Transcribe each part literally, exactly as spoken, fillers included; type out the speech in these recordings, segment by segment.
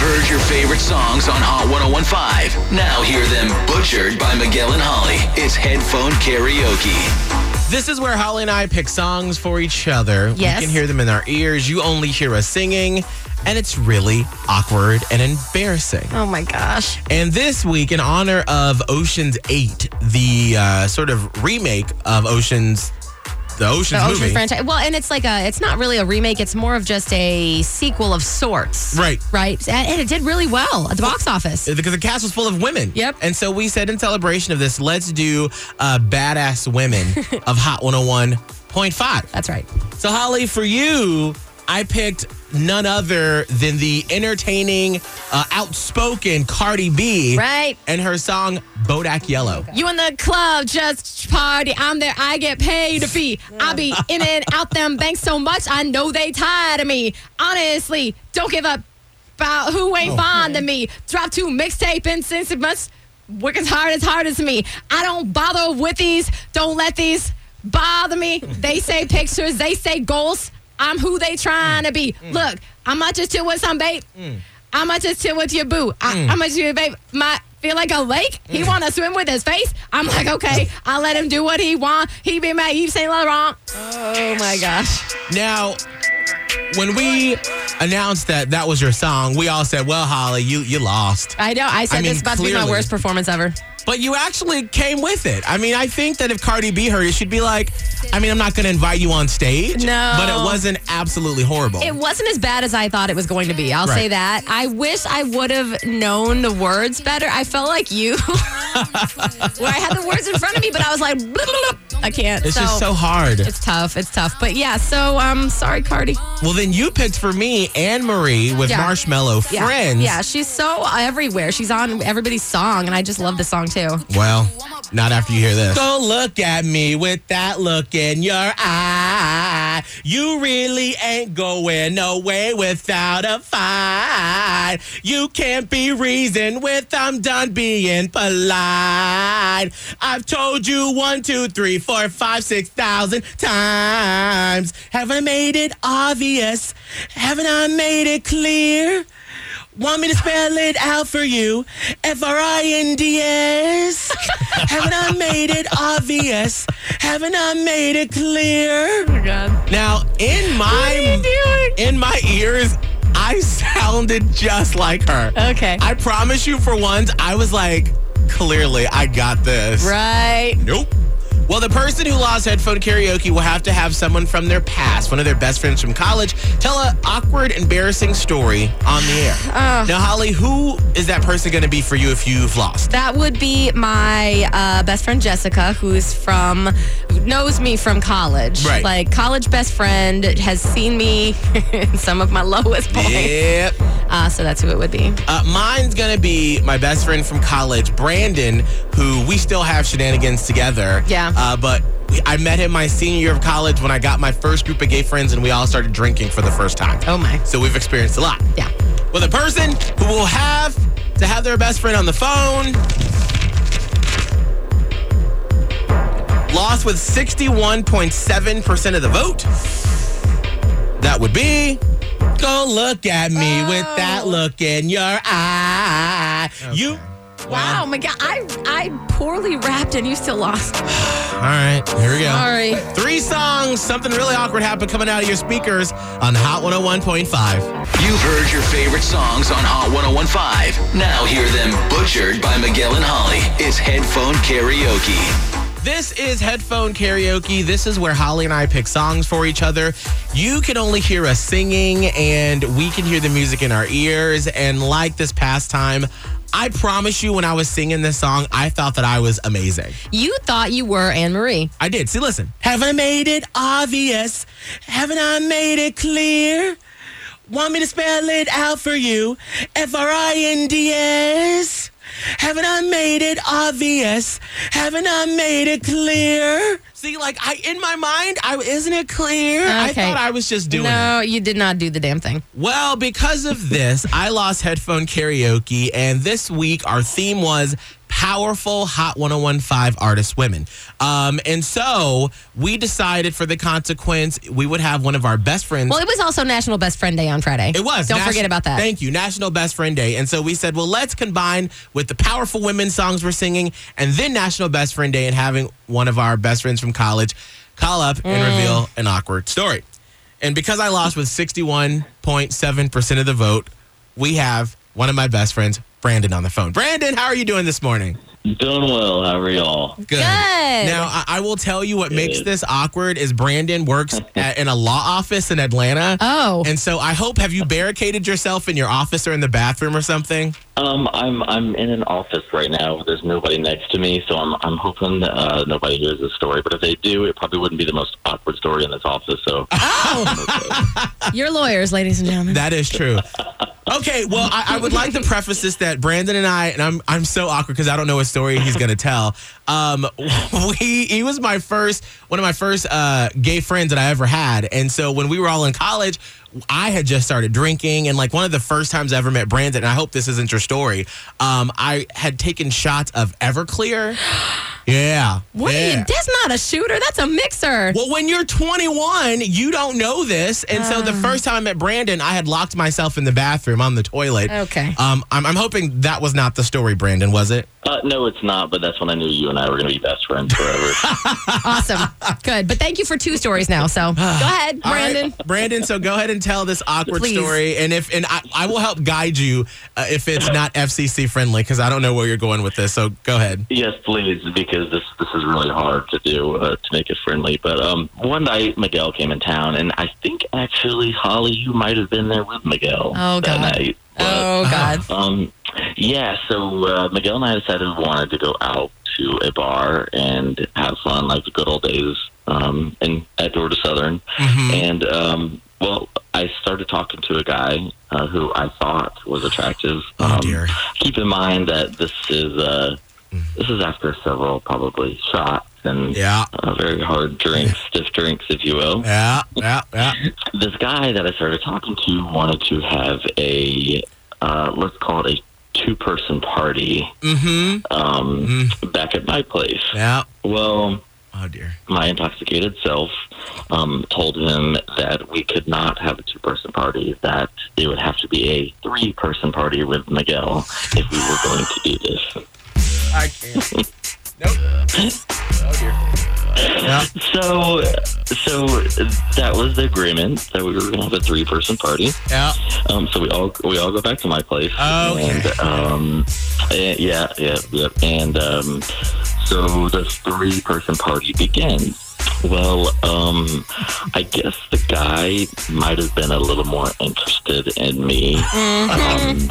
heard your favorite songs on Hot one oh one point five. Now hear them butchered by Miguel and Holly. It's Headphone Karaoke. This is where Holly and I pick songs for each other. Yes. We can hear them in our ears. You only hear us singing, and it's really awkward and embarrassing. Oh, my gosh. And this week, in honor of Ocean's eight, the uh, sort of remake of Ocean's The Ocean's The Ocean's movie. franchise. Well, and it's like a, it's not really a remake. It's more of just a sequel of sorts. Right. Right. And, and it did really well at the box office. Because the cast was full of women. Yep. And so we said in celebration of this, let's do uh, Badass Women of Hot one oh one point five. That's right. So, Holly, for you, I picked none other than the entertaining, uh, outspoken Cardi B. Right. And her song, Bodak Yellow. You in the club, just party. I'm there, I get paid a fee. I be in and out them banks so much, I know they tired of me. Honestly, don't give up about who ain't Oh, fond of me. Drop two mixtape in since it must work as hard as hard as me. I don't bother with these, don't let these bother me. They say pictures, they say goals. I'm who they trying to be. Mm. Look, I might just chill with some babe. Mm. I might just chill with your boo. I, Mm. I might chill with babe. Might feel like a lake. He want to swim with his face. I'm like, okay, I'll let him do what he want. He be my Yves Saint Laurent. Oh, my gosh. Now, when we announced that that was your song, we all said, well, Holly, you, you lost. I know. I said I mean, this is about to be my clearly. worst performance ever. But you actually came with it. I mean, I think that if Cardi B heard it, she'd be like, I mean, I'm not going to invite you on stage. No. But it wasn't absolutely horrible. It wasn't as bad as I thought it was going to be. I'll Right. say that. I wish I would have known the words better. I felt like you, where I had the words in front of me, but I was like, blah, blah, blah. I can't. It's just so hard. It's tough. It's tough. But yeah, so um, sorry, Cardi. Well, then you picked for me Anne Marie with Yeah. Marshmello, Yeah. Friends. Yeah, she's so everywhere. She's on everybody's song, and I just love the song too. Well, not after you hear this. Go look at me with that look in your eye. You really ain't going no way without a fight. You can't be reasoned with, I'm done being polite. I've told you one, two, three, four, five, six thousand times. Have I made it obvious? Haven't I made it clear? Want me to spell it out for you? F R I N D S. Haven't I made it obvious? Haven't I made it clear? Oh, God. Now, in my What are you doing? in my ears, I sounded just like her. Okay. I promise you, for once, I was like, clearly, I got this. Right. Nope. Well, the person who lost Headphone Karaoke will have to have someone from their past, one of their best friends from college, tell an awkward, embarrassing story on the air. Uh, Now, Holly, who is that person going to be for you if you've lost? That would be my uh, best friend Jessica, who's from, knows me from college. Right. Like, college best friend, has seen me in some of my lowest points. Yep. Uh, so that's who it would be. Uh, mine's going to be my best friend from college, Brandon, who we still have shenanigans together. Yeah. Uh, but we, I met him my senior year of college when I got my first group of gay friends and we all started drinking for the first time. Oh, my. So we've experienced a lot. Yeah. Well, the person who will have to have their best friend on the phone lost with sixty-one point seven percent of the vote. That would be, go look at me Oh. with that look in your eye. You. Wow, my God. I, I poorly rapped and you still lost. All right, here we go. Sorry. Three songs, something really awkward happened coming out of your speakers on Hot one oh one point five. You've heard your favorite songs on Hot one oh one point five. Now hear them butchered by Miguel and Holly. It's Headphone Karaoke. This is Headphone Karaoke. This is where Holly and I pick songs for each other. You can only hear us singing, and we can hear the music in our ears. And like this past time, I promise you, when I was singing this song, I thought that I was amazing. You thought you were Anne Marie. I did. See, listen. Have I made it obvious? Haven't I made it clear? Want me to spell it out for you? F R I N D S. Haven't I made it obvious? Haven't I made it clear? See, like, I in my mind, I isn't it clear? Okay. I thought I was just doing it. No, you did not do the damn thing. Well, because of this, I lost headphone karaoke, and this week our theme was powerful Hot one oh one point five artist women. Um, and so we decided for the consequence, we would have one of our best friends. Well, it was also National Best Friend Day on Friday. It was. Don't Nas- forget about that. Thank you. National Best Friend Day. And so we said, well, let's combine with the powerful women songs we're singing and then National Best Friend Day and having one of our best friends from college call up and Mm. reveal an awkward story. And because I lost with sixty-one point seven percent of the vote, we have one of my best friends, Brandon, on the phone. Brandon, how are you doing this morning? Doing well. How are y'all? Good. Good. Now, I, I will tell you what makes Good. this awkward is Brandon works at, in a law office in Atlanta. Oh. And so I hope, have you barricaded yourself in your office or in the bathroom or something? Um, I'm I'm in an office right now. There's nobody next to me, so I'm I'm hoping uh, nobody hears this story. But if they do, it probably wouldn't be the most awkward story in this office. So, Oh. You're lawyers, ladies and gentlemen. That is true. Okay, well, I, I would like to preface this that Brandon and I, and I'm I'm so awkward because I don't know what story he's going to tell. Um, we he was my first, one of my first uh, gay friends that I ever had. And so when we were all in college, I had just started drinking, and like one of the first times I ever met Brandon, and I hope this isn't your story, um, I had taken shots of Everclear. Yeah. What? yeah. Are you, that's not a shooter. That's a mixer. Well, when you're twenty-one, you don't know this. And so the first time I met Brandon, I had locked myself in the bathroom on the toilet. Okay. Um, I'm, I'm hoping that was not the story, Brandon, was it? uh, no, it's not. But that's when I knew you and I were going to be best friends forever. Awesome. Good. But thank you for two stories now. So go ahead, All right, Brandon. Brandon, so go ahead and tell this awkward Please. story. And if and I, I will help guide you uh, if it's not F C C friendly, because I don't know where you're going with this. So go ahead. Yes, please, because this this is really hard to do uh, to make it friendly. But um, one night Miguel came in town, and I think actually Holly, you might have been there with Miguel Oh, that God. night. But, Oh, God. Um, yeah, so uh, Miguel and I decided we wanted to go out to a bar and have fun, like the good old days um, in at Georgia Southern. Mhm. And um, well, I started talking to a guy uh, who I thought was attractive. Oh, um, dear. Keep in mind that this is uh, this is after several probably shots and Yeah. uh, very hard drinks, stiff drinks, if you will. Yeah, yeah, yeah. This guy that I started talking to wanted to have a uh, let's call it a two-person party Mm-hmm. um, back at my place. Yeah. Well, Oh, dear. my intoxicated self um, told him that we could not have a two-person party, that it would have to be a three-person party with Miguel if we were going to do this. I can't. Nope. Oh, dear. Yeah. So, so that was the agreement that we were going to have a three-person party. Yeah. Um, so we all we all go back to my place. Okay. And, um, and yeah, yeah, yeah. And um, so the three-person party begins. Well, um, I guess the guy might have been a little more interested in me um,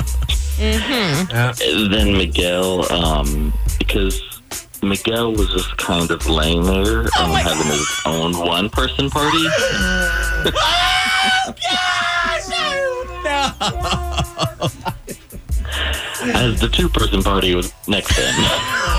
Yeah. than Miguel, um, because Miguel was just kind of laying there um, having his own one-person party. No. As the two-person party was next to him.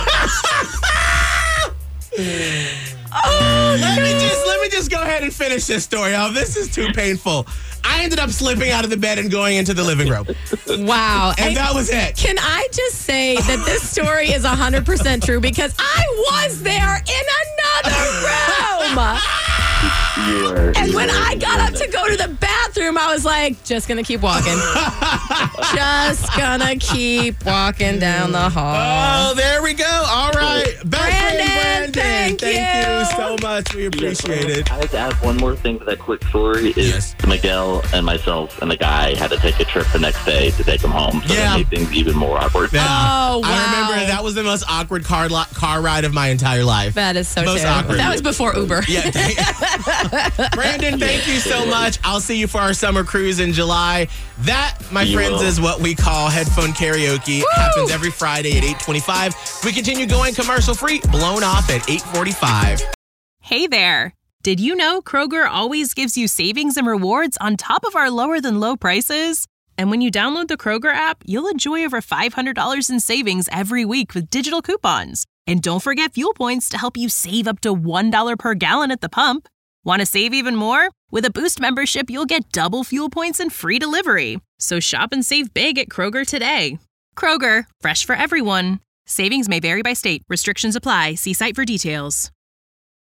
Let me just let me just go ahead and finish this story. Oh, this is too painful. I ended up slipping out of the bed and going into the living room, Wow. and that was it. Can I just say that this story is one hundred percent true because I was there in another room. You were, And you when were- I got up to go to the bathroom, I was like, just gonna keep walking. Just gonna keep walking down the hall. Oh, there we go. All right, best friend Brandon, Brandon. thank you. so much. We appreciate it. I have to add one more thing to that quick story. Is Yes. Miguel and myself and the guy had to take a trip the next day to take him home, so Yeah. that made things even more awkward. Yeah. Oh, I wow. remember that was the most awkward car lo- car ride of my entire life. That is so Most true. awkward. That was before Uber. Yeah. Brandon, thank you so much. I'll see you for our summer cruise in July. That, my You friends, will. is what we call headphone karaoke. It happens every Friday at eight twenty-five. We continue going commercial free, blown off at eight forty-five. Hey there. Did you know Kroger always gives you savings and rewards on top of our lower than low prices? And when you download the Kroger app, you'll enjoy over five hundred dollars in savings every week with digital coupons. And don't forget fuel points to help you save up to one dollar per gallon at the pump. Want to save even more? With a Boost membership, you'll get double fuel points and free delivery. So shop and save big at Kroger today. Kroger, fresh for everyone. Savings may vary by state. Restrictions apply. See site for details.